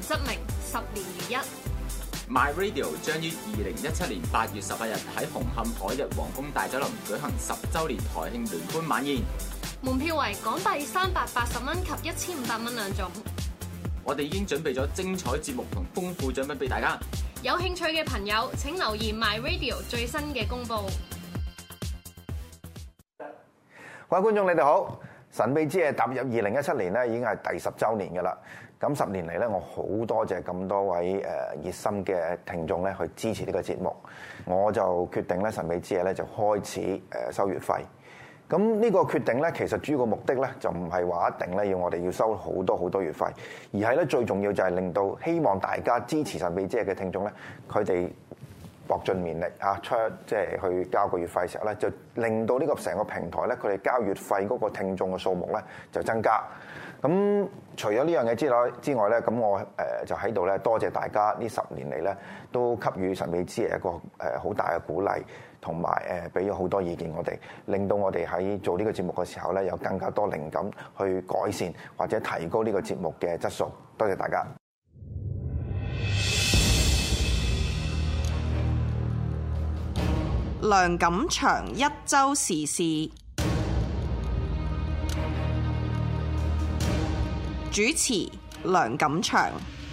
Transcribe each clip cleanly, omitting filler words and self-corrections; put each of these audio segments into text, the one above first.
則名，10年如一。 My Radio 將於2017年8月18日喺紅磡海逸皇宮大酒樓舉行10週年台慶聯歡晚宴， 門票為港幣380蚊及1500蚊兩種。 我哋已經準備咗精彩節目同豐富獎品俾大家。 有興趣嘅朋友請留意 My Radio 最新嘅公佈。 各位觀眾，你哋好！神秘之夜踏入2017年咧，已經係第10週年嘅啦。咁10年嚟咧，我好多謝咁多位熱心嘅聽眾咧去支持呢個節目，我就決定咧神秘之夜咧就開始收月費。咁呢個決定咧，其實主要個目的咧就唔係話一定咧要我哋要收好多月費，而係咧最重要就係令到希望大家支持神秘之夜嘅聽眾咧，佢哋搏盡綿力即係去交個月費嘅時候咧，就令到呢個成個平台咧，佢哋交月費嗰個聽眾嘅數目咧就增加。咁除咗呢樣嘢之外咧，咁我就喺度咧多謝大家呢10年嚟咧都給予神秘之夜一個好大嘅鼓勵，同埋俾咗好多意見我哋，令到我哋喺做呢個節目嘅時候咧有更加多靈感去改善或者提高呢個節目嘅質素。多謝大家。 梁錦祥一週時事主持，梁錦祥。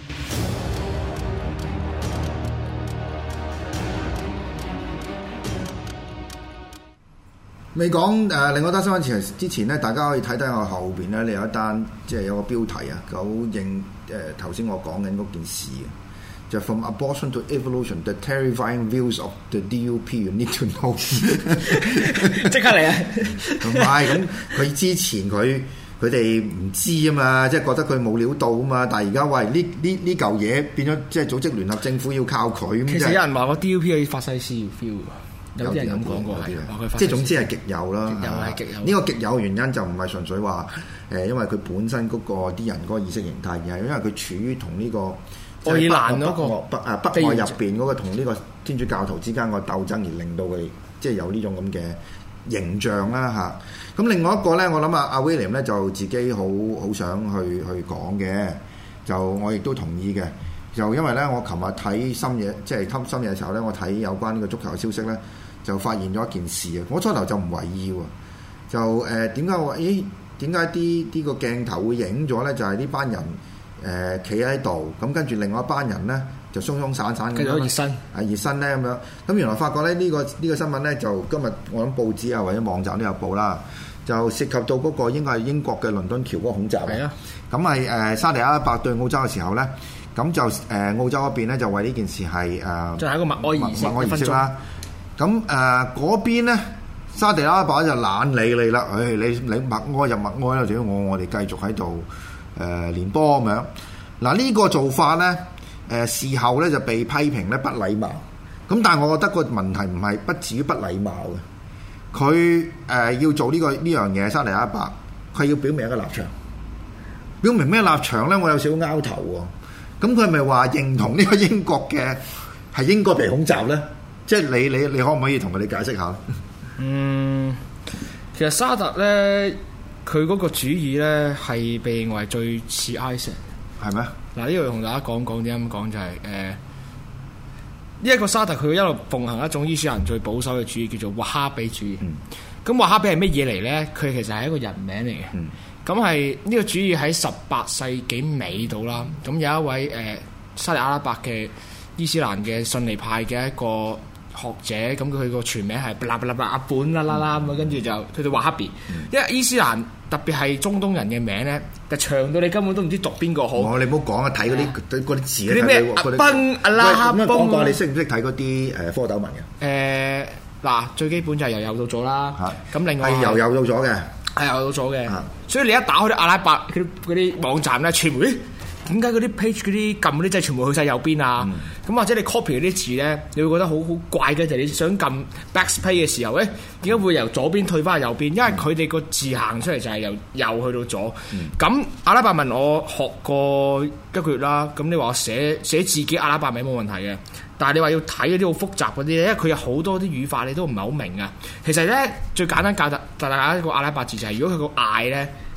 未講另外一單新聞之前咧，大家可以睇睇我後邊咧，你有一單即係有個標題啊，好應頭先我講緊嗰件事啊，就 From Abortion to Evolution: The Terrifying Views of the DUP You Need to Know。 即刻嚟啊！ 唔係咁，佢之前佢哋唔知啊嘛，即係覺得佢冇料到啊嘛，但係而家喂呢嚿嘢變咗，即係組織聯合政府要靠佢。 其實有人話個 DUP 可以法西斯 feel。有啲人咁講過係， 即係總之係極右啦。 極右係極右。 呢個極右嘅原因就唔係純粹話因為佢本身嗰個啲人嗰個意識形態，而係因為佢處於同呢個愛爾蘭嗰個北愛入邊嗰個同呢個天主教徒之間個鬥爭，而令到佢即係有呢種咁嘅形象啦嚇。咁另外一個咧，我諗阿 William 咧就自己好想去講嘅，就我亦都同意嘅。就因為咧，我琴日睇深夜嘅時候咧，我睇有關呢個足球嘅消息咧，就發現咗一件事啊！我初頭就唔為意喎，就點解我點解啲個鏡頭會影咗咧？就係呢班人企喺度，咁跟住另外一班人咧就鬆鬆散散咁樣熱身咧咁樣。咁原來發覺咧呢個新聞咧，就今日我諗報紙啊或者網站都有報啦，就涉及到嗰個應該係英國嘅倫敦橋嗰個恐襲。係啊，咁係沙地阿拉伯對澳洲嘅時候咧。咁就澳洲嗰邊咧就為呢件事係就係一個默哀儀式啦。咁嗰邊咧沙地阿拉伯就懶理你啦。你默哀就默哀啦，只要我哋繼續喺度練波咁樣。嗱呢個做法咧事後咧就被批評咧不禮貌。咁但係我覺得個問題唔係不至於不禮貌嘅。佢要做呢樣嘢，沙地阿拉伯佢要表明一個立場。表明咩立場咧？我有少少拗頭喎。咁佢係咪話認同呢個英國嘅係應該被恐襲咧？即係你可唔可以同佢哋解釋下？ 其實沙特咧，佢嗰個主義咧係被認為最似 ISIS， 係咩？嗱，呢度同大家講點樣講就係呢一個沙特佢一路奉行一種伊斯蘭最保守嘅主義，叫做瓦哈比主義。咁瓦哈比係乜嘢嚟咧？佢其實係一個人名嚟嘅。咁係呢個主義喺18世紀尾度啦，咁有一位沙特阿拉伯嘅伊斯蘭嘅遜尼派嘅一個學者，咁佢個全名係阿本啦咁，跟住就佢哋瓦哈比。因為伊斯蘭特別係中東人嘅名咧，就長到你根本都唔知讀邊個好。 你唔好講啊，睇嗰啲字嗰啲咩阿崩阿拉崩。 講過你識唔識睇嗰啲蝌蚪文嘅？ 嗱，最基本就係由右到左啦。咁另外係由右到左嘅。 係有咗嘅，所以你一打開啲阿拉伯嗰啲網站咧，全部點解嗰啲 page 嗰啲撳嗰啲掣全部去晒右邊啊？咁或者你 copy 嗰啲字咧，你會覺得好怪嘅，就係你想撳 backspace 嘅時候咧，點解會由左邊退翻去右邊？因為佢哋個字行出嚟就係由右去到左。咁阿拉伯文我學過1個月啦，咁你話我寫自己阿拉伯名冇問題嘅。但係你話要睇嗰啲好複雜嗰啲咧，因為佢有好多啲語法你都唔係好明啊。其實咧最簡單教大家一個阿拉伯字就係、是，如果佢個嗌咧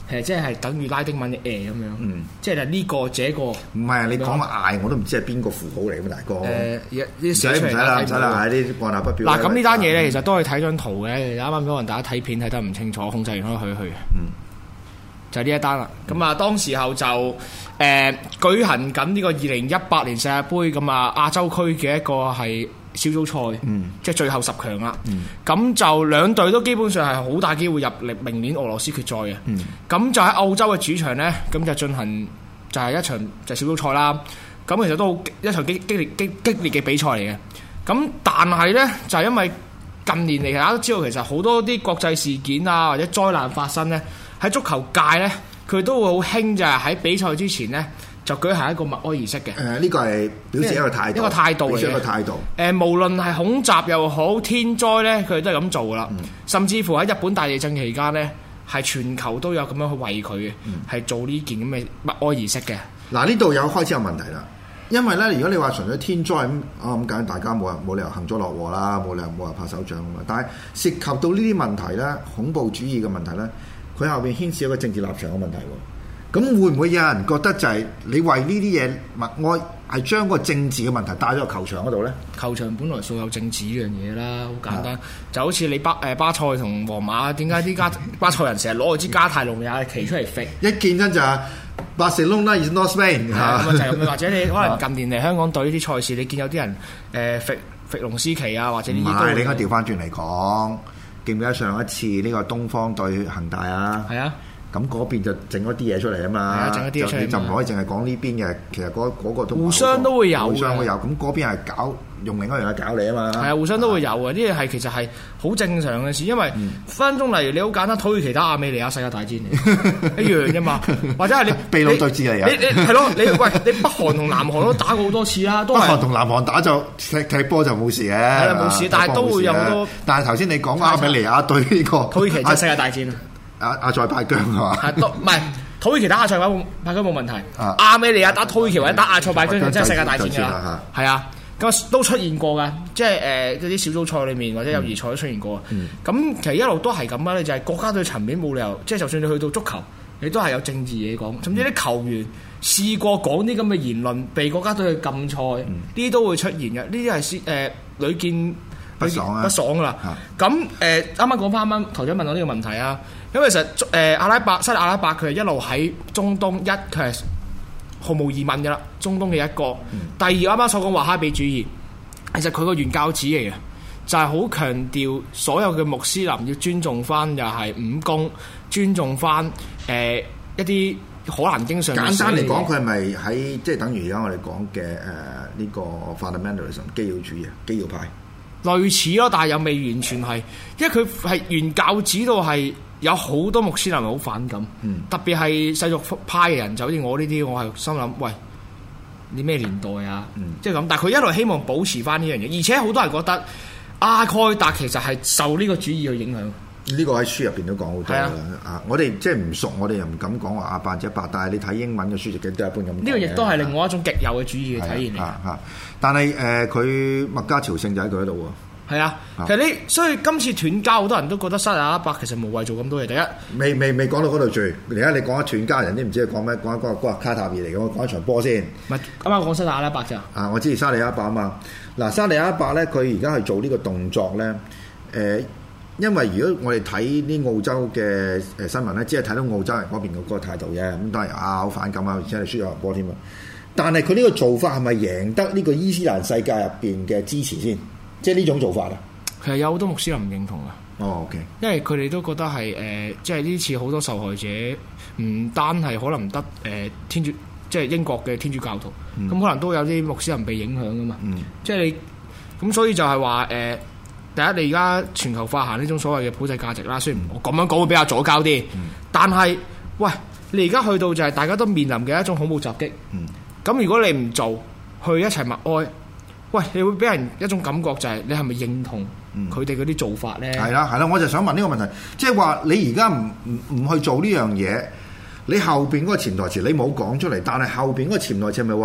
即係等於拉丁文嘅咁樣。即係呢個這個。唔係啊！你講個嗌我都唔知係邊個符號嚟㗎，大哥。 唔使啦， 唔使啦，係啲按捺不表。 嗱，咁呢單嘢咧，其實都可以睇張圖嘅。啱啱可能大家睇片睇得唔清楚，控制員可以去。就係呢一單啦。咁啊，當時候就舉行緊呢個2018年世界盃咁啊亞洲區嘅一個係小組賽，即係最後10強啦。咁就兩隊都基本上係好大機會入嚟明年俄羅斯決賽嘅。咁就喺澳洲嘅主場呢，咁就進行就係一場就小組賽啦。咁其實都好一場激烈嘅比賽嚟嘅。咁但係呢，就係因為近年嚟大家都知道，其實好多啲國際事件啊或者災難發生呢，喺足球界呢，佢都會好興就係喺比賽之前呢，就舉行一個默哀儀式嘅。呢個係表示一個態度，表示一個態度。無論係恐襲又好，天災呢，佢哋都係咁做噶啦。甚至乎喺日本大地震期間呢，係全球都有咁樣去為佢嘅，係做呢件咁嘅默哀儀式嘅。 嗱，呢度有開始有問題啦。因為咧，如果你話純粹天災咁梗大家冇理由幸災樂禍啦，冇理由拍手掌啊嘛。但係涉及到呢啲問題咧，恐怖主義嘅問題咧，佢後邊牽涉一個政治立場嘅問題喎。咁會唔會有人覺得就係你為呢啲嘢默哀，係將個政治嘅問題帶咗入球場嗰度咧？ 球場本來素有政治呢樣嘢啦，好簡單，就好似你巴塞同皇馬，點解啲巴塞人成日攞支加泰隆尼亞旗出嚟揈？一見真就係Barcelona is not Spain， 就係咁。或者你可能近年嚟香港隊啲賽事，你見有啲人揈龍獅旗啊，或者呢啲。唔係，你應該調翻轉嚟講，記唔記得上一次呢個東方對恒大啊？係啊。咁嗰邊就整咗啲嘢出嚟啊嘛，整咗啲嘢出嚟，你就唔可以淨係講呢邊嘅，其實嗰個都互相都會有，互相會有。咁嗰邊係用另一樣嘢搞你啊嘛。係啊，互相都會有嘅，呢啲係其實係好正常嘅事，因為分分鐘例如你好簡單，土耳其打亞美尼亞世界大戰嚟一樣啫嘛，或者係你秘魯對峙嚟啊，你係咯，你北韓同南韓都打過好多次啦，北韓同南韓打就踢波就冇事嘅，係啊冇事，但係都會有好多。但係頭先你講亞美尼亞對呢個土耳其就世界大戰啊。阿塞拜疆係嘛？唔係土耳其打阿塞拜疆冇問題。亞美尼亞打土耳其或者打阿塞拜疆就真係世界大戰㗎啦。係啊，咁都出現過㗎，即係嗰啲小組賽裏面或者友誼賽都出現過。咁其實一路都係咁啦，就係國家隊層面冇理由，即係就算你去到足球，你都係有政治嘢講。甚至啲球員試過講啲咁嘅言論，被國家隊去禁賽，呢啲都會出現嘅。呢啲係屢見不爽㗎啦。咁啱啱講翻台長問我呢個問題啊。因為其實西阿拉伯佢係一路喺中東佢係毫無疑問嘅啦，中東嘅一個。第二啱啱所講華哈比主義，其實佢個原教旨嚟嘅，就係好強調所有嘅穆斯林要尊重翻又係五功，尊重翻一啲可蘭經上。簡單嚟講，佢係咪喺即係等於而家我哋講嘅呢個 fundamentalism 基要主義基要派？類似咯，但係又未完全係，因為佢係原教旨到係。有好多穆斯林係好反感，特別係世俗派嘅人，就好似我呢啲，我係心諗，喂，你咩年代啊？即係咁，但係佢一路希望保持翻呢樣嘢，而且好多人覺得阿蓋達其實係受呢個主義去影響。呢個喺書入邊都講好多啦。我哋即係唔熟，我哋又唔敢講話阿百分之一百，但係你睇英文嘅書籍都一般咁。呢個亦都係另外一種極右嘅主義嘅體現嚟。但係佢麥加朝聖就喺佢嗰度喎。係啊，其實所以今次斷交，好多人都覺得沙特阿拉伯其實無謂做咁多嘢。第一，未講到嗰度住，而家你講一斷交，人都唔知佢講咩，講一個卡塔爾嚟嘅，我講一場波先。唔係啱啱講沙特阿拉伯咋？我知沙特阿拉伯啊嘛。嗱，沙特阿拉伯咧，佢而家係做呢個動作咧，因為如果我哋睇啲澳洲嘅新聞咧，只係睇到澳洲人嗰邊嗰個態度啫，咁都係好反感啊，而且係輸咗球波添啊。但係佢呢個做法係咪贏得呢個伊斯蘭世界入邊嘅支持先？即係呢種做法啊，其實有好多穆斯林唔認同啊。OK，因為佢哋都覺得係即係呢次好多受害者唔單係可能得天主，即係英國嘅天主教徒，咁可能都有啲穆斯林被影響噶嘛。即係你咁，所以就係話第一，你而家全球化行呢種所謂嘅普世價值啦。雖然我咁樣講會比較左膠啲，但係喂，你而家去到就係大家都面臨嘅一種恐怖襲擊。咁如果你唔做，去一齊默哀。喂，你會俾人一種感覺就係你係咪認同佢哋嗰啲做法咧？係啦，我就想問呢個問題，即係話你而家唔去做呢樣嘢，你後邊嗰個潛台詞你冇講出嚟，但係後邊嗰個潛台詞係咪話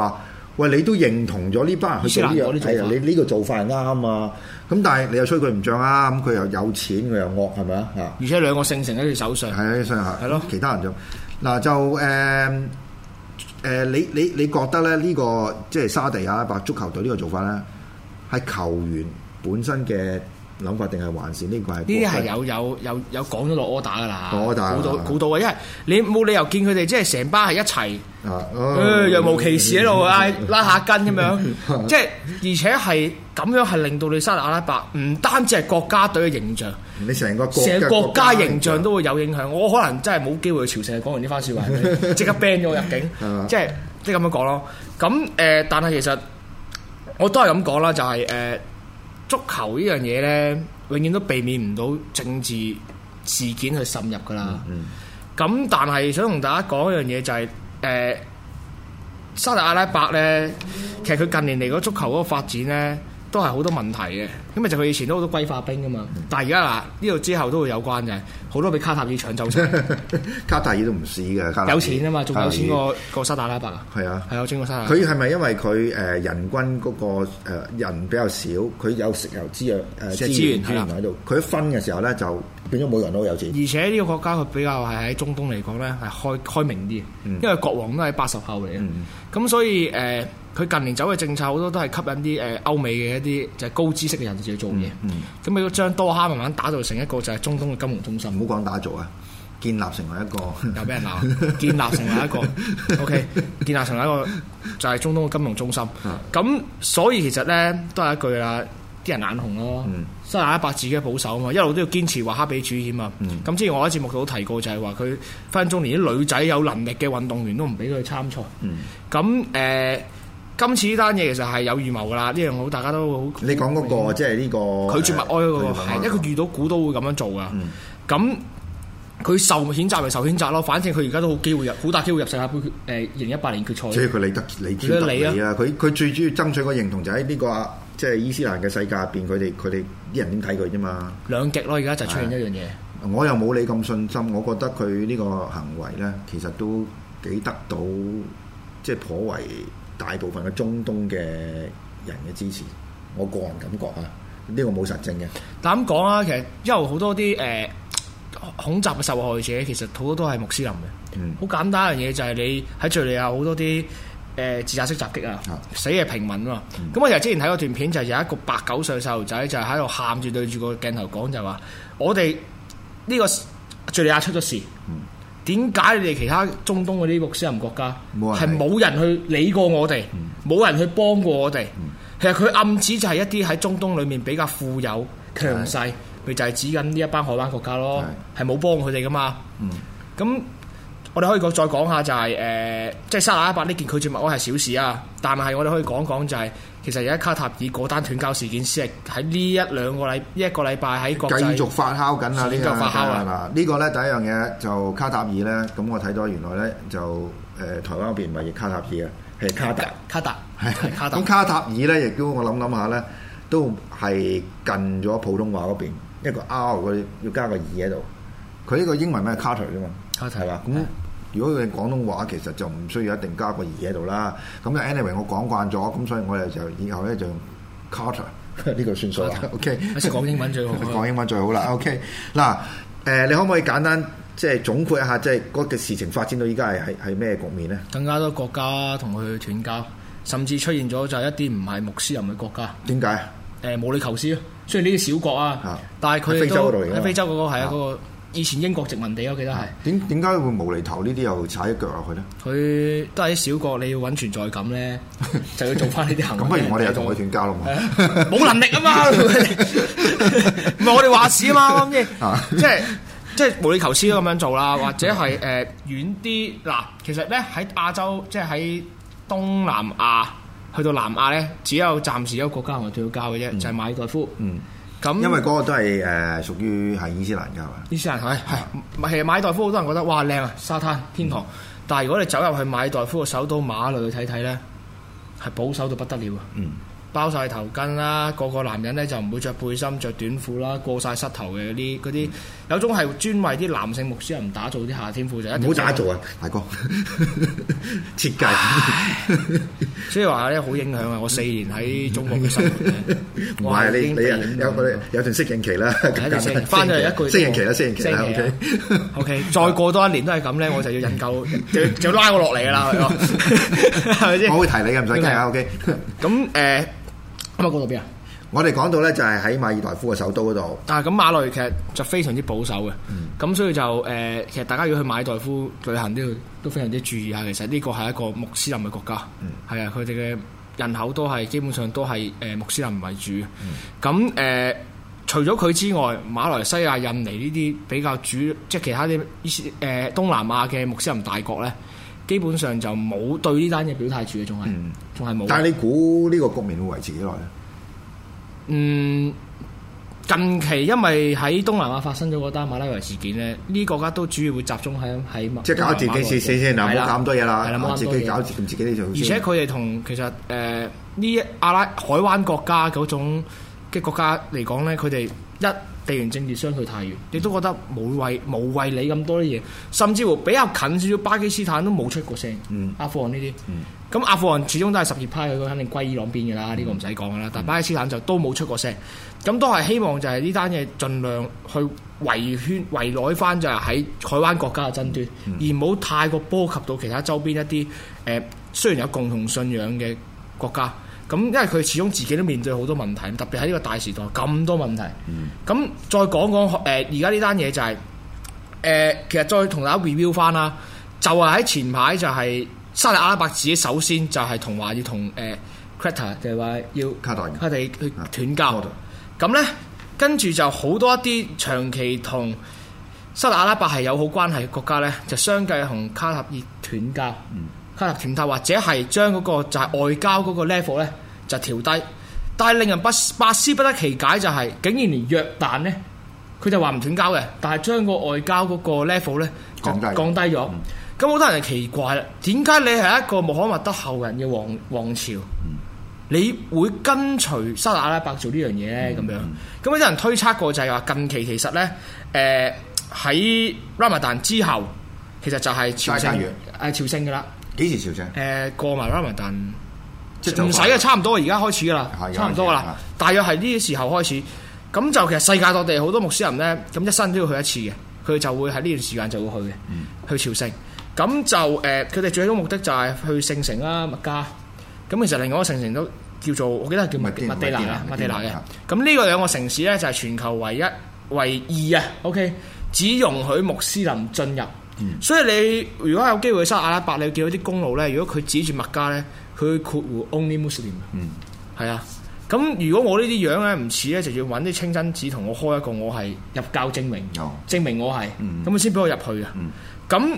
喂，你都認同咗呢班人去做呢樣，係啊，你呢個做法係啱啊。咁但係你又吹佢唔漲啊，咁佢又有錢，佢又惡，係咪啊？嚇！ 而且兩個聖城喺佢手上， 係啊，上下係咯。 其他人就嗱就你覺得咧呢個即係沙地阿拉伯足球隊呢個做法咧，係球員本身嘅諗法定係還是呢個係？呢啲係有講咗落 order 㗎啦，估到啊！因為你冇理由見佢哋即係成班係一齊，若無其事喺度拉下筋咁樣，即係而且係咁樣係令到你沙特阿拉伯唔單止係國家隊嘅形象， 你成個國家形象都會有影響。我可能真係冇機會去朝聖，講完呢番説話，即刻 ban 咗我入境，即係咁樣講咯。咁但係其實我都係咁講啦，就係足球呢樣嘢咧，永遠都避免唔到政治事件去滲入噶啦。咁但係想同大家講一樣嘢就係沙特阿拉伯咧，其實佢近年嚟嗰足球嗰個發展咧，都係好多問題嘅。咁咪就佢以前都好多歸化兵噶嘛，但係而家嗱呢度之後都會有關嘅，好多俾卡塔爾搶走晒。 卡塔爾都唔屎嘅， 有錢啊嘛，仲有錢過沙特阿拉伯啊。係啊，係有錢過沙特。 佢係咪因為佢人均嗰個人比較少，佢有石油資源喺度，佢一分嘅時候咧就變咗每個人都有錢。而且呢個國家佢比較係喺中東嚟講咧係開明啲，因為國王都係80後嚟嘅，咁所以佢近年走嘅政策好多都係吸引啲歐美嘅一啲就係高知識嘅人士去做嘢，咁你都將多哈慢慢打造成一個就係中東嘅金融中心。 唔好講打造啊，建立成為一個又俾人鬧，建立成為一個OK， 建立成為一個就係中東嘅金融中心。咁所以其實咧都係一句啦，啲人眼紅咯。沙特阿拉伯自己保守啊嘛，一路都要堅持華哈比主義啊嘛。咁之前我喺節目度都提過，就係話佢分分鐘連啲女仔有能力嘅運動員都唔俾佢參賽。咁今次呢單嘢其實係有預謀㗎啦，呢樣好大家都好。你講嗰個即係呢個拒絕默哀嗰個係，因為佢遇到股都會咁樣做㗎。咁佢受譴責咪受譴責咯，反正佢而家都好機會入，好大機會入世界盃2018年決賽。即係佢理得你啊！佢最主要爭取個認同就喺呢個即係伊斯蘭嘅世界入邊，佢哋啲人點睇佢啫嘛。兩極咯，而家就出現一樣嘢。我又冇你咁信心，我覺得佢呢個行為咧，其實都幾得到即係頗為大部分嘅中東嘅人嘅支持。我個人感覺啊，呢個冇實證嘅。但咁講啊，其實因為好多啲恐襲嘅受害者其實好多都係穆斯林嘅，好簡單一樣嘢就係你喺敍利亞好多啲自殺式襲擊啊，死嘅平民啊嘛。咁我其實之前睇過段片，就係有一個8、9歲細路仔就係喺度喊住對住個鏡頭講，就係話我哋呢個敍利亞出咗事，點解你哋其他中東嗰啲穆斯林國家係冇人去理過我哋，冇人去幫過我哋？其實佢暗指就係一啲喺中東裡面比較富有強勢。佢就係指緊呢一班海灣國家咯，係冇幫佢哋噶嘛。咁我哋可以再講下就係即係沙特阿拉伯呢件拒絕默哀係小事啊，但係我哋可以講講就係其實而家卡塔爾嗰單斷交事件先係喺呢一個禮拜喺國際繼續發酵緊啊！呢個發酵啊！呢個咧第一樣嘢就卡塔爾咧，咁我睇到原來咧就台灣嗰邊唔係卡塔爾啊，係卡達係卡達。咁卡塔爾咧亦都我諗下咧，都係近咗普通話嗰邊。一個 R 佢要加個 E 喺度，佢呢個英文名係 Carter 啫嘛，係嘛？咁如果佢廣東話其實就唔需要一定加個 E 喺度啦。咁 anyway 我講慣咗，咁所以我哋就以後咧就用 Carter 呢個算數啦。OK， 識講英文最好，講英文最好啦。OK， 嗱你可唔可以簡單即係總括一下，即係嗰個事情發展到依家係咩局面咧？更加多國家同佢斷交，甚至出現咗就係一啲唔係穆斯林嘅國家。點解？毛里求斯咯，雖然呢啲小國啊，但係佢哋都喺非洲嗰個係一個以前英國殖民地，我記得係。點解會無厘頭呢啲又踩一腳落去咧？佢都係啲小國，你要揾存在感咧，就要做翻呢啲行為。咁不如我哋又同佢斷交咯嘛？冇能力啊嘛，唔係我哋話事啊嘛，即係毛里求斯都咁樣做啦，或者係遠啲嗱，其實咧喺亞洲，即係喺東南亞。去到南亞咧，只有暫時一個國家同佢斷交嘅啫，就係馬爾代夫。咁因為嗰個都係屬於係伊斯蘭㗎嘛。伊斯蘭係其實馬爾代夫好多人覺得哇靚啊，沙灘天堂。但係如果你走入去馬爾代夫嘅首都馬累去睇睇咧，係保守到不得了啊。 包晒頭巾啦，個個男人咧就唔會着背心、着短褲啦，過晒膝頭嘅嗰啲，有種係專為啲男性牧師人打造啲夏天褲就一定唔好打造啊，大哥設計，所以話咧好影響啊！我4年喺中國嘅生活， 唔係你有段適應期啦， 翻咗嚟一個適應期啦，適應期啦 ，OK， 再過多1年都係咁咧，我就要引咎，就拉我落嚟㗎啦，係咪先？ 我會提你嘅，唔使驚啊 ，OK。 咁咁啊，講到邊啊？ 我哋講到咧就係喺馬爾代夫嘅首都嗰度。 咁馬來其實就非常之保守嘅，咁所以就其實大家如果去馬爾代夫旅行都非常之注意下。其實呢個係一個穆斯林嘅國家，係啊，佢哋嘅人口都係基本上都係穆斯林為主。咁除咗佢之外，馬來西亞、印尼呢啲比較主，即係其他啲東南亞嘅穆斯林大國咧，基本上就冇對呢單嘢表態住嘅，仲係冇。 但係你估呢個局面會維持幾耐咧？ 近期因為喺東南亞發生咗嗰單馬拉維事件咧，呢國家都主要會集中喺即係搞自己事先，嗱，唔好搞咁多嘢啦，自己搞自己呢度。 而且佢哋同其實呢海灣國家嗰種嘅國家嚟講咧，佢哋地緣政治相距太遠，你都覺得無謂理咁多啲嘢，甚至乎比較近少少巴基斯坦都冇出過聲。阿富汗呢啲，咁阿富汗始終都係什葉派，佢肯定歸伊朗邊嘅啦，呢個唔使講噶啦。但巴基斯坦就都冇出過聲，咁都係希望就係呢單嘢盡量去圍內翻就係喺海灣國家嘅爭端，而唔好太過波及到其他周邊一啲雖然有共同信仰嘅國家。咁因為佢始終自己都面對好多問題，特別喺呢個大時代咁多問題。咁再講講而家呢單嘢就係其實再同大家 review 翻啦，就係喺前排就係沙特阿拉伯自己首先就係同話要同Qatar 就係話要卡地去斷交。咁咧跟住就好多一啲長期同沙特阿拉伯係友好關係嘅國家咧，就相繼同卡塔爾斷交。卡塔斷交或者係將嗰個就係外交嗰個 level 咧就調低，但係令人百思不得其解就係，竟然連約旦咧佢就話唔斷交嘅，但係將個外交嗰個 level 咧降低咗。咁好多人就奇怪啦，點解你係一個穆罕默德後人嘅王朝，你會跟隨沙特阿拉伯做呢樣嘢咧？咁樣咁有啲人推測過就係話近期其實咧喺拉馬旦之後，其實就係朝聖㗎啦。 幾時朝聖？ 過埋 Ramadan， 即係唔使啊，差唔多而家開始噶啦，差唔多噶啦。大約係呢啲時候開始，咁就其實世界各地好多穆斯林咧，咁一生都要去一次嘅，佢就會喺呢段時間就會去嘅，去朝聖。咁就佢哋最終目的就係去聖城啦，麥加。咁其實另外一個聖城都叫做，我記得係叫麥地那嘅。咁呢個兩個城市咧就係全球唯二啊 ，OK， 只容許穆斯林進入。所以你如果有機會去沙特阿拉伯，你見到啲公路咧，如果佢指住麥加咧，佢括弧 Only Muslim，係啊。咁如果我呢啲樣咧唔似咧，就要揾啲清真寺同我開一個我係入教證明，證明我係，咁佢先俾我入去啊。咁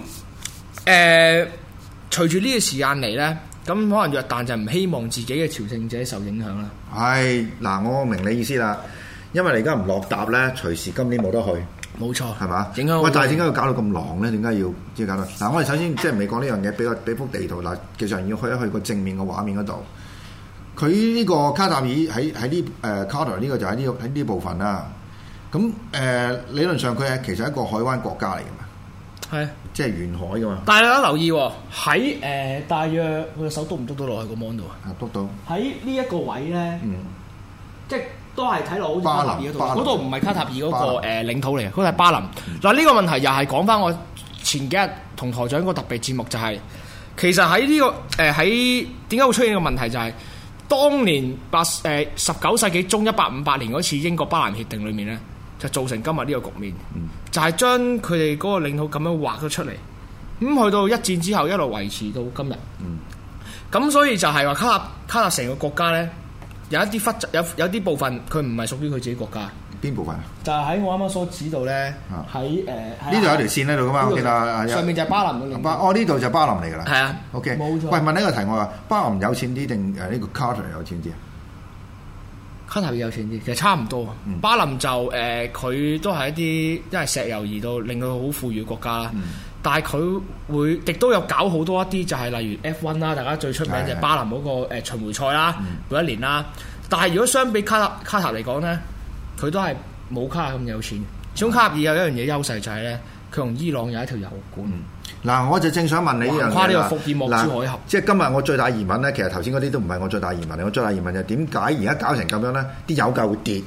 隨住呢個時間嚟咧，咁可能約旦就唔希望自己嘅朝聖者受影響啦。 係嗱，我明你意思啦，因為你而家唔落搭咧，隨時今年冇得去。 冇錯， 係嘛？ 影響。 喂，但係點解要搞到咁狼咧？點解要即係搞到？嗱，我哋首先即係未講呢樣嘢，俾幅地圖嗱，其實要去一去個正面嘅畫面嗰度。佢呢個卡塔爾喺呢卡塔爾呢個就喺呢部分啦。咁理論上佢係其實一個海灣國家嚟㗎嘛，係即係沿海㗎嘛。但係大家留意喺大約佢手篤唔篤到落去個 mon 度啊？篤到。喺呢一個位咧，即係。都係睇落好似卡塔爾嗰度，嗰度唔係卡塔爾嗰個領土嚟嘅，嗰度係巴林。嗱呢個問題又係講翻我前幾日同台長個特別節目，就係其實喺呢個喺點解會出現個問題，就係當年19世紀中1858年嗰次英國巴蘭協定裏面咧，就造成今日呢個局面，就係將佢哋嗰個領土咁樣劃咗出嚟，咁去到一戰之後一路維持到今日。咁所以就係話卡塔成個國家咧。有一啲有啲部分佢唔係屬於佢自己國家。邊部分啊？就係喺我啱啱所指度咧，喺呢度有條線喺度噶嘛，我記得。上面就係巴林嘅領土。哦，呢度就巴林嚟㗎啦。係啊。OK。冇錯。喂，問呢個題我話，巴林有錢啲定呢個卡塔爾有錢啲啊？卡塔爾有錢啲，其實差唔多。巴林就佢都係一啲因為石油而到令佢好富裕嘅國家啦。但係佢會亦都有搞好多一啲就係例如 F1 啦，大家最出名就係巴林嗰個巡迴賽啦，每一年啦。 但係如果相比卡塔嚟講咧，佢都係冇卡塔咁有錢。始終卡塔爾有一樣嘢優勢就係咧，佢同伊朗有一條油管。 嗱，我就正想問你呢樣嘢啦。 跨呢個福爾摩斯海峽。 即係今日我最大疑問咧，其實頭先嗰啲都唔係我最大疑問嚟。我最大疑問就係點解而家搞成咁樣咧？啲油價會跌？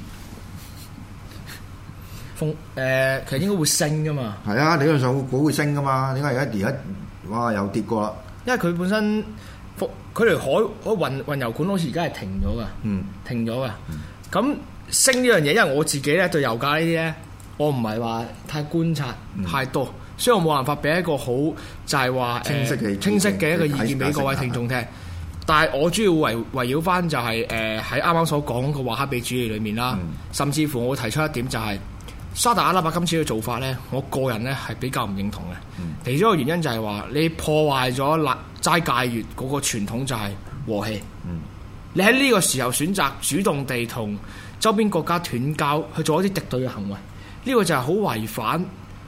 其實應該會升噶嘛。係啊，理論上會升噶嘛。點解而家哇又跌過啦？ 因為佢本身佢條海運油管好似而家係停咗噶，停咗噶。咁升呢樣嘢，因為我自己咧對油價呢啲咧，我唔係話太觀察太多，所以我冇辦法俾一個好就係話清晰嘅一個意見俾各位聽眾聽。但係我主要圍繞翻就係喺啱啱所講嘅華哈比主義裏面啦，甚至乎我會提出一點就係沙特阿拉伯今次嘅做法咧，我個人咧係比較唔認同嘅。其中一個原因就係話你破壞咗齋戒月嗰個傳統就係和氣。你喺呢個時候選擇主動地同周邊國家斷交，去做一啲敵對嘅行為，呢個就係好違反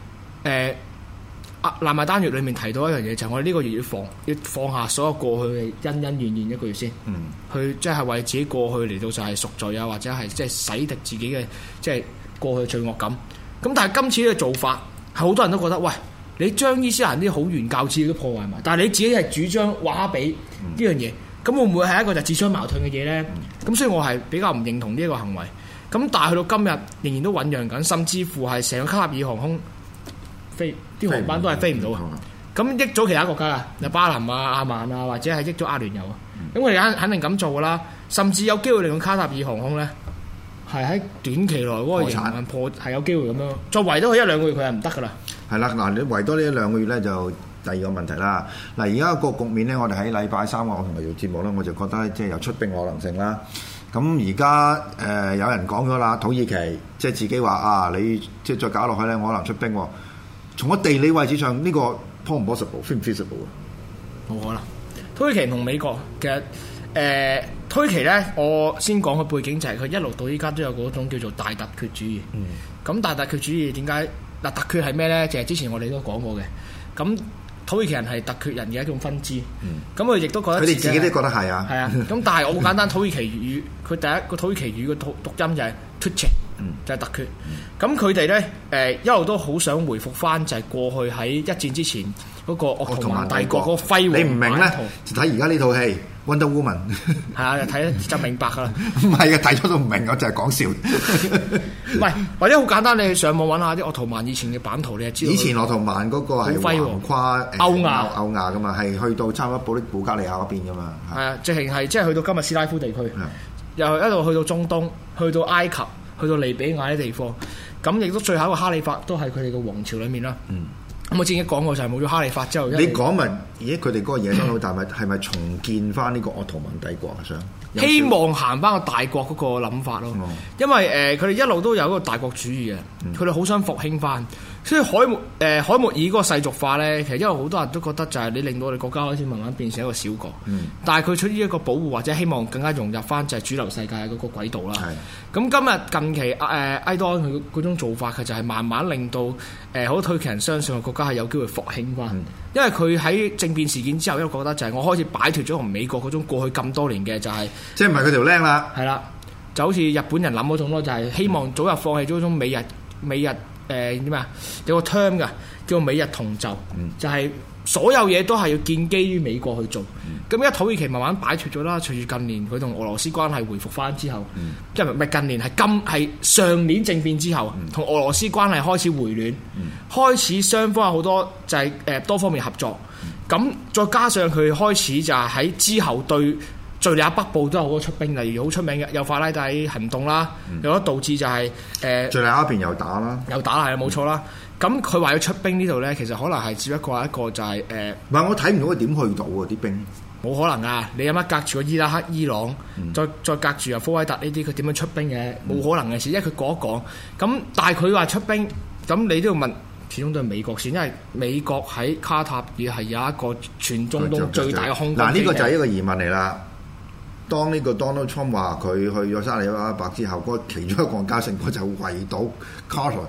納麥丹月裏面提到一樣嘢，就係我哋呢個月要放下所有過去嘅恩恩怨怨一個月先，去即係為自己過去嚟到就係贖罪啊，或者係即係洗滌自己嘅即係過去罪惡感。咁但係今次呢個做法係好多人都覺得，喂，你將伊斯蘭啲好原教旨都破壞埋，但係你自己係主張華哈比呢樣嘢，咁會唔會係一個就自相矛盾嘅嘢咧？咁所以我係比較唔認同呢一個行為。咁但係去到今日仍然都醖釀緊，甚至乎係成個卡塔爾航空啲航班都係飛唔到啊！咁益咗其他國家啊，有巴林啊、阿曼啊，或者係益咗阿聯酋啊。咁佢哋肯定咁做噶啦，甚至有機會令到卡塔爾航空咧係喺短期內嗰個營運破係有機會咁樣。再圍多佢一兩個月，佢係唔得噶啦。係啦， 嗱，你圍多呢一兩個月咧，就第二個問題啦。嗱，而家個局面咧，我哋喺禮拜三我同佢做節目咧，我就覺得即係有出兵可能性啦。咁而家有人講咗啦，土耳其即係自己話啊，你即係再搞落去咧，我可能出兵喎。從個地理位置上，呢個 possible 唔 feasible 啊？ 冇可能。土耳其同美國其實土耳其咧，我先講個背景就係佢一路到依家都有嗰種叫做大突厥主義。咁大突厥主義點解？嗱，突厥係咩咧？就係之前我哋都講過嘅。咁土耳其人係突厥人嘅一種分支。咁佢亦都覺得佢哋自己都覺得係啊。係啊。咁但係我好簡單，土耳其語佢第一個土耳其語嘅讀音就係 Turkic。就係突厥，咁佢哋咧一路都好想回復翻，就係過去喺一戰之前嗰個鄂圖曼帝國嗰個輝煌。你唔明咧，就睇而家呢套戲《Wonder Woman》。係啊，睇就明白噶啦。唔係嘅，睇咗都唔明，我就係講笑。唔係，或者好簡單，你去上網揾下啲鄂圖曼以前嘅版圖，你就知道。以前鄂圖曼嗰個係橫跨歐亞噶嘛，係去到差唔多保加利亞嗰邊噶嘛。係啊，直情係即係去到今日斯拉夫地區，又一路去到中東，去到埃及。去到利比亞啲地方，咁亦都最後一個哈里發都係佢哋嘅王朝裏面啦。咁我之前講過就係冇咗哈里發之後，你講咪而家佢哋嗰個野心好大，係咪重建翻呢個鄂圖曼帝國啊？想希望行翻個大國嗰個諗法咯。因為佢哋一路都有一個大國主義嘅，佢哋好想復興翻。所以海默爾嗰個世俗化咧，其實因為好多人都覺得就係你令到我哋國家開始慢慢變成一個小國，但係佢出於一個保護或者希望更加融入翻就係主流世界嗰個軌道啦。咁近期埃多安佢嗰種做法，佢就係慢慢令到好多土耳其人相信個國家係有機會復興翻，因為佢喺政變事件之後，因為覺得就係我開始擺脫咗同美國嗰種過去咁多年嘅就係即係唔係佢條僆啦，係啦，就好似日本人諗嗰種咯，就係希望早日放棄咗嗰種美日。點啊？有個 term 㗎，叫做美日同就，就係所有嘢都係要建基於美國去做。咁而家土耳其慢慢擺脫咗啦，隨住近年佢同俄羅斯關係回復翻之後，即係唔係近年係上年政變之後，同俄羅斯關係開始回暖，開始雙方有好多就係多方面合作。咁再加上佢開始就係喺之後對敍利亞北部都有好多出兵，例如好出名嘅有法拉第行動啦，有得導致就係敍利亞嗰邊又打啦，係啊冇錯啦。咁佢話要出兵呢度咧，其實可能係只不過係一個就係唔係我睇唔到佢點去到喎啲兵，冇可能啊！你有乜隔住個伊拉克、伊朗，再隔住啊科威特呢啲，佢點樣出兵嘅？冇可能嘅事，因為佢講一講咁，但係佢話出兵，咁你都要問，始終都係美國先，因為美國喺卡塔爾係有一個全中東最大嘅空軍。嗱呢個就係一個疑問嚟啦。當呢個 Donald Trump 話佢去咗沙特阿拉伯之後，嗰其中一個國家成果就圍堵卡塔爾。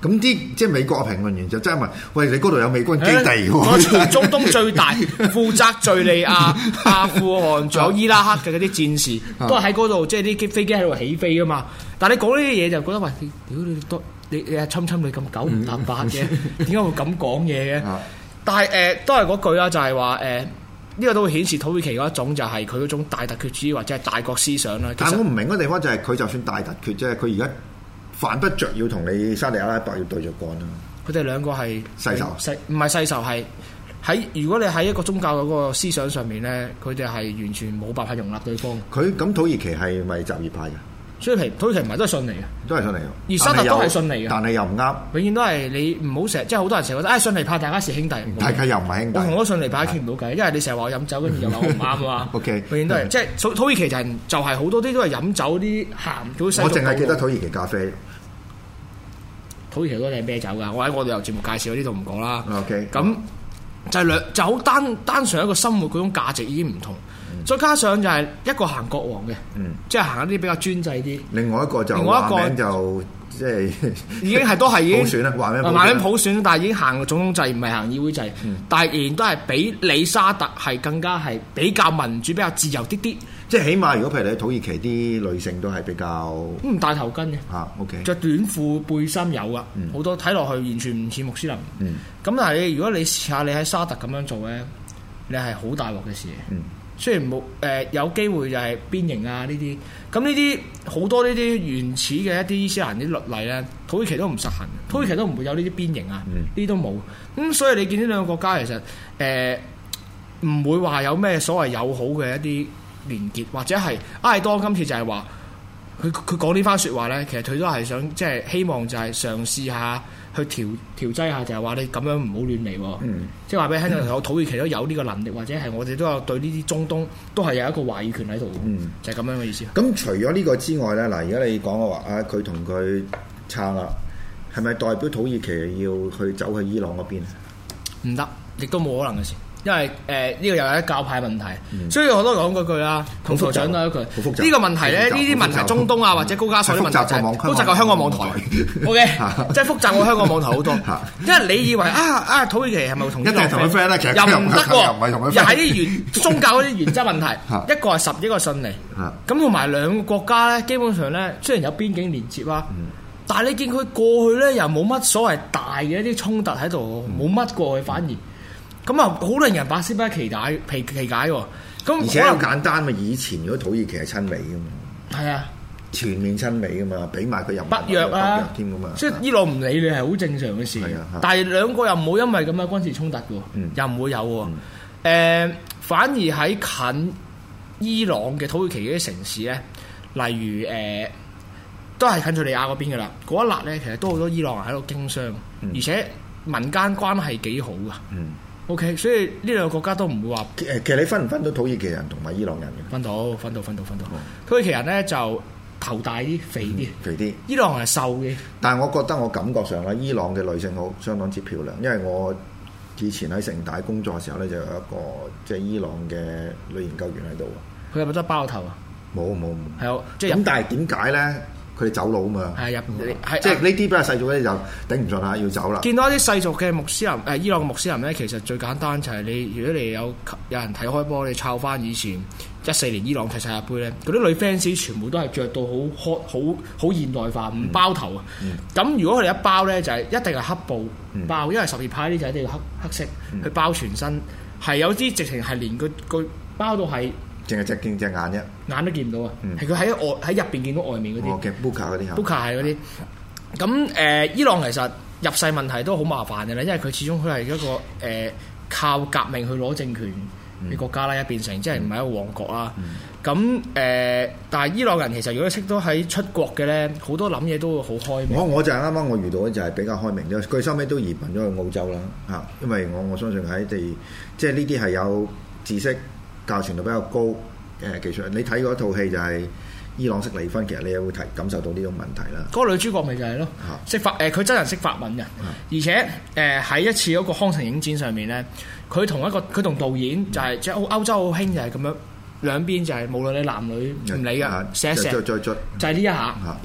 咁啲即係美國嘅評論員就真係問：喂，你嗰度有美軍基地喎？ 全中東最大負責敍利亞、阿富汗仲有伊拉克嘅嗰啲戰士，都係喺嗰度，即係啲飛機喺度起飛噶嘛。但係你講呢啲嘢就覺得喂，屌你多你阿侵你咁九唔搭八嘅，點解會咁講嘢嘅？但係都係嗰句啦，就係話呢個都會顯示土耳其嗰一種就係佢嗰種大突厥主義或者係大國思想啦。 但係我唔明嗰地方就係佢就算大突厥啫，佢而家犯不着要同你沙地阿拉伯要對着幹啊！ 佢哋兩個係世仇， 唔係世仇，係喺如果你喺一個宗教嗰個思想上面咧，佢哋係完全冇辦法容納對方。 佢咁土耳其係咪什葉派嘅？ 所以土耳其唔係都係遜尼嘅， 都係遜尼。 而沙特都係遜尼嘅， 但係又唔啱。 永遠都係你唔好成日，即係好多人成日覺得，遜尼派大家是兄弟。 大家又唔係兄弟。 我同嗰遜尼派傾唔到偈，因為你成日話我飲酒，跟住又話我唔啱啊嘛。 OK， 永遠都係即係土耳其人就係好多啲都係飲酒啲鹹。 我淨係記得土耳其咖啡。 土耳其嗰啲係啤酒㗎，我喺我哋有節目介紹呢度唔講啦。 OK， 咁就好單純一個生活嗰種價值已經唔同。再加上就係一個行國王嘅，即係行一啲比較專制啲。另外一個就即係已經係都係已經普選啦，話緊普選，但係已經行總統制，唔係行議會制。但係仍然都係比里沙特係更加係比較民主、比較自由啲啲。 即係起碼，如果譬如你土耳其啲女性都係比較唔戴頭巾嘅 ，OK， 着短褲背心有啊，好多睇落去完全唔似穆斯林。咁但係如果你試下你喺沙特咁樣做咧，你係好大鑊嘅事。雖然冇有機會就係鞭刑啊呢啲，咁呢啲好多呢啲原始嘅一啲伊斯蘭啲律例咧，土耳其都唔實行，土耳其都唔會有呢啲鞭刑啊，呢啲都冇。咁所以你見呢兩個國家其實唔會話有咩所謂友好嘅一啲連結，或者係埃當今次就係話佢講呢番説話咧，其實佢都係想即係希望就係嘗試下去調劑下，就係話你咁樣唔好亂嚟喎。即係話俾你聽，土耳其都有呢個能力，或者係我哋都有對呢啲中東都係有一個話語權喺度。就係咁樣嘅意思。 咁除咗呢個之外咧，嗱，而家你講嘅話佢同佢撐啦，係咪代表土耳其要去走去伊朗嗰邊？唔得，亦都冇可能嘅事。因為呢個又係一教派問題，所以我都講嗰句啦，同台長都一句。呢個問題咧，呢啲問題中東啊或者高加索啲問題就係複雜過香港網台。OK，即係複雜過香港網台好多。因為你以為土耳其係咪同伊朗 friend 咧？其實又唔得喎，又係啲宗教嗰啲原則問題。一個係十，一個係遜尼。咁同埋兩個國家咧，基本上咧雖然有邊境連接啦，但係你見佢過去咧又冇乜所謂大嘅一啲衝突喺度，冇乜過去反而。咁啊，好令人百思不得其解喎。咁而且好簡單嘛，以前如果土耳其係親美噶嘛， 係啊， 全面親美噶嘛，俾埋佢入北約啊， 添噶嘛。 即係伊朗唔理你係好正常嘅事。但係兩個又唔好因為咁嘅軍事衝突嘅，又唔會有喎。反而喺近伊朗嘅土耳其嗰啲城市咧，例如都係近敍利亞嗰邊嘅啦。嗰一笪咧，其實都好多伊朗人喺度經商，而且民間關係幾好噶。OK， 所以呢兩個國家都唔會話。 其實你分唔分到土耳其人同埋伊朗人嘅？ 分到。土耳其人咧就頭大啲、肥啲。伊朗人係瘦嘅。但係我覺得我感覺上咧，伊朗嘅女性好相當之漂亮，因為我以前喺城大工作嘅時候咧，就有一個即係伊朗嘅女研究員喺度。 佢係咪真係包頭啊？ 冇。 係即係咁，但係點解咧？佢哋走佬啊嘛，即係呢啲比較世俗嗰啲就頂唔順啦，要走啦。見到一啲世俗嘅穆斯林，伊朗嘅穆斯林咧，其實最簡單就係你，如果你有人睇開波，你抄翻以前14年伊朗踢世界盃咧，嗰啲女 fans 全部都係着到好現代化，唔包頭啊。咁如果佢哋一包咧，就係一定係黑布包，因為什葉派呢就一定要黑色去包全身，係有啲直情係連個包到係。淨係見隻眼啫，眼都見唔到啊！係佢喺入邊見到外面嗰啲。Burqa 嗰啲 Burqa 係嗰啲。咁伊朗其實入世問題都好麻煩嘅啦，因為佢始終佢係一個靠革命去攞政權嘅國家啦，變成即係唔係一個王國啦。咁但係伊朗人其實如果識到喺出國嘅咧，好多諗嘢都會好開明。我就係啱啱我遇到嘅就係比較開明啫。佢收尾都移民咗去澳洲啦，嚇，因為我相信喺地即係呢啲係有知識。教程度比較高嘅技術，你睇嗰套戲就係伊朗式離婚，其實你又會感受到呢種問題啦。嗰個女主角咪就係咯，識法佢真人識法文嘅，而且喺一次嗰個康城影展上面咧，佢同導演就係即係歐洲好興就係咁樣兩邊就係無論你男女唔理㗎，錫就係呢一下。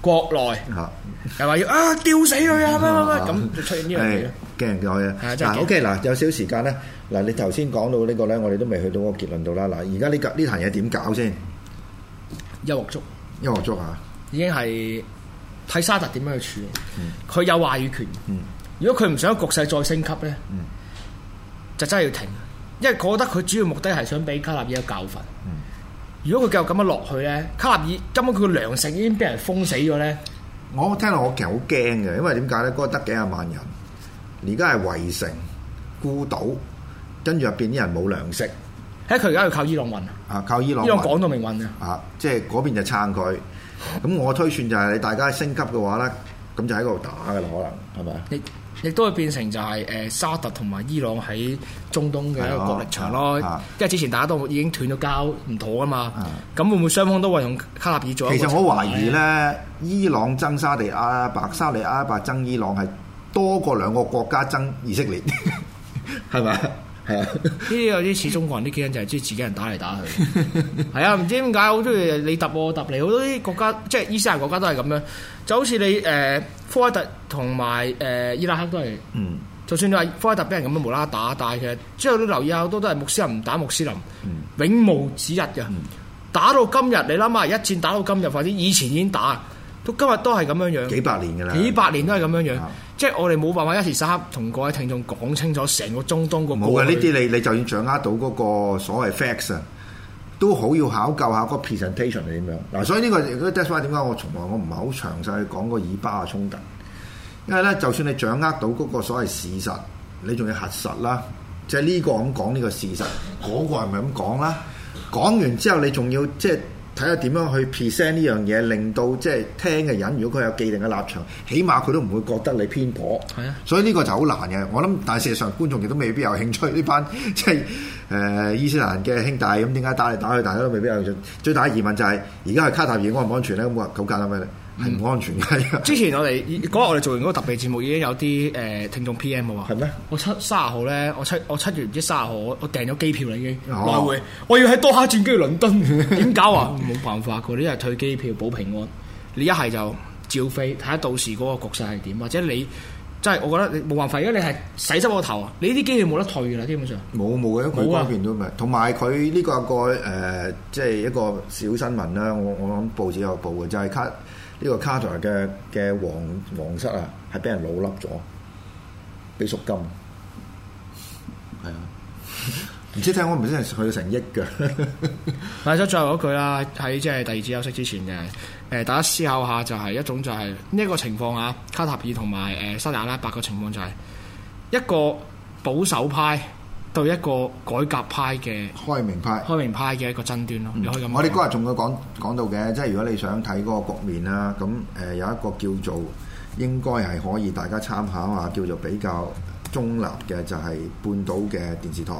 國內又話要吊死佢咁就出現呢樣嘢。 驚人嘅嘢。OK 嗱，有少少時間咧。嗱，你頭先講到呢個咧，我哋都未去到個結論度啦。嗱，而家呢壇嘢點搞先？ 一鑊粥啊！已經係睇沙特點樣去處理。佢有話語權。如果佢唔想局勢再升級咧，就真係要停。因為我覺得佢主要目的係想俾卡納爾一個教訓。如果佢繼續咁樣落去咧，卡納爾根本佢個糧食已經俾人封死咗咧。 我聽到我其實好驚嘅，因為點解咧？嗰個得幾廿萬人，而家係圍城孤島。跟住入邊啲人冇糧食， 佢而家要靠伊朗運靠伊朗講到明運即係嗰邊就撐佢。咁我推算就係你大家升級嘅話咧，咁就喺嗰度打㗎啦，可能係咪？ 亦都會變成就係沙特同埋伊朗喺中東嘅一個角力場咯。因為之前大家都已經斷咗交唔妥啊嘛。咁會唔會雙方都會用卡納爾做？ 其實我懷疑咧，伊朗爭沙地阿拉伯，沙地阿拉伯爭伊朗係多過兩個國家爭以色列，係咪？係啊，呢啲有啲似中國人啲基因就係中意自己人打嚟打去。係啊，唔知點解好中意你揼我揼你，好多啲國家即係伊斯蘭國家都係咁樣。就好似你科威特同埋伊拉克都係，就算你話科威特俾人咁樣無啦啦打，但係其實之後都留意下好多都係穆斯林唔打穆斯林，永無止日嘅。打到今日，你諗下一戰打到今日，或者以前已經打，到今日都係咁樣樣。 幾百年㗎啦， 幾百年都係咁樣樣。即係我哋冇辦法一時三刻同各位聽眾講清楚成個中東個冇嘅呢啲，你就算掌握到嗰個所謂 facts 啊，都好要考究下嗰個 presentation 係點樣嗱。所以呢個 that's why 點解我從來我唔係好詳細去講個以巴嘅衝突，因為咧就算你掌握到嗰個所謂事實，你仲要核實啦，即係呢個咁講呢個事實，嗰個係咪咁講啦？講完之後你仲要即係睇下點樣去 present 呢樣嘢，令到即係聽嘅人，如果佢有既定嘅立場，起碼佢都唔會覺得你偏頗。係啊，所以呢個就好難嘅。我諗，但係事實上觀眾亦都未必有興趣呢班即係伊斯蘭嘅兄弟咁點解打嚟打去，大家都未必有興趣。最大嘅疑問就係而家係卡塔爾安唔安全咧？咁好簡單咩咧？係唔安全嘅。之前我哋做完嗰個特備節目已經有啲聽眾 PM 喎。係咩？我30號咧，我7月唔知30號我訂咗機票啦已經來回，我要喺多哈轉機去倫敦，點搞啊？冇辦法㗎，你一係退機票保平安，你一係就照飛，睇下到時嗰個局勢係點，或者你真係我覺得你冇辦法，因為你係洗濕個頭啊，你啲機票冇得退㗎啦，基本上冇嘅，佢嗰邊都咪，同埋佢呢個即係一個小新聞啦。我諗報紙有報嘅，就係呢個卡塔爾嘅皇室啊，係俾人老笠咗，俾贖金，係啊，唔知聽我唔知係去到成億嘅。嗱，咗最後嗰句啦，喺即係第二節休息之前嘅大家思考下，就係一種就係呢一個情況啊，卡塔爾同埋沙特阿拉伯嘅情況就係一個保守派對一個改革派嘅開明派嘅一個爭端咯。你可以咁。我哋嗰日仲會講到嘅，即係如果你想睇嗰個局面啦，咁有一個叫做應該係可以大家參考下，叫做比較中立嘅，就係半島嘅電視台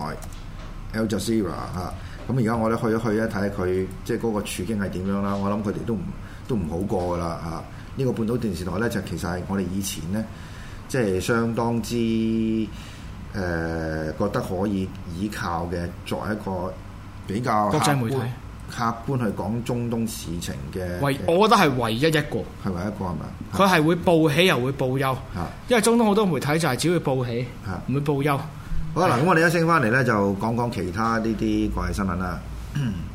Al Jazeera 嚇。咁而家我哋去一去咧，睇下佢即係嗰個處境係點樣啦。我諗佢哋都唔好過噶啦嚇。呢個半島電視台咧，就其實係我哋以前咧，即係相當之覺得可以依靠嘅，作為一個比較國際媒體客觀去講中東事情嘅。我覺得係唯一一個，係唯一一個係咪？佢係會報喜又會報憂，因為中東好多媒體就係只會報喜，唔會報憂。好啦，咁我哋一聲翻嚟咧，就講講其他呢啲國際新聞啦。